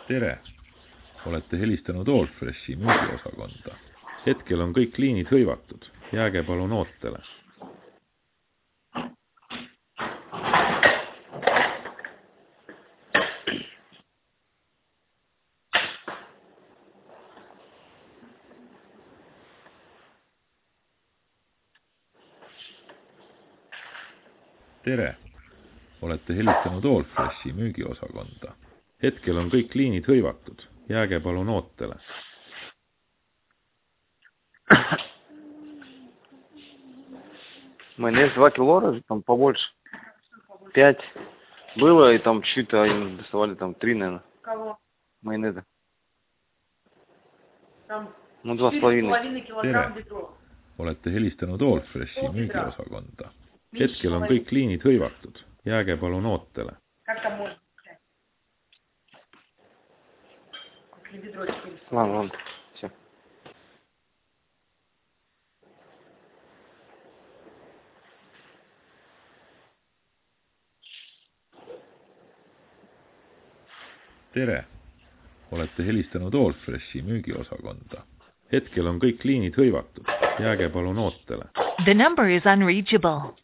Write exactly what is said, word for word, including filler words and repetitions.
Tere! Olete helistanud Allfreshi müügiosakonda. Hetkel on kõik liinid hõivatud. Jääge palun ootele. Tere! Olete helistanud Allfreshi müügiosakonda. Hetkel on kõik liinid hõivatud. Jääge palun ootele. Майонез два кило, там побольше. Пять. Было, и там чуть-то они доставали, там три, наверное. Кого? Майонеза. Там ну, два с половиной килограмм бедро. Olete helistanud Allfreshi müügiosakonda. Hetkel on kõik liinid hõivatud. Jääge palun ootele. Как там можно? Бедро четыре. Ладно, ладно. Все. Tere! Olete helistanud Allfreshi müügiosakonda. Hetkel on kõik liinid hõivatud. Jääge palun ootele. The number is unreachable.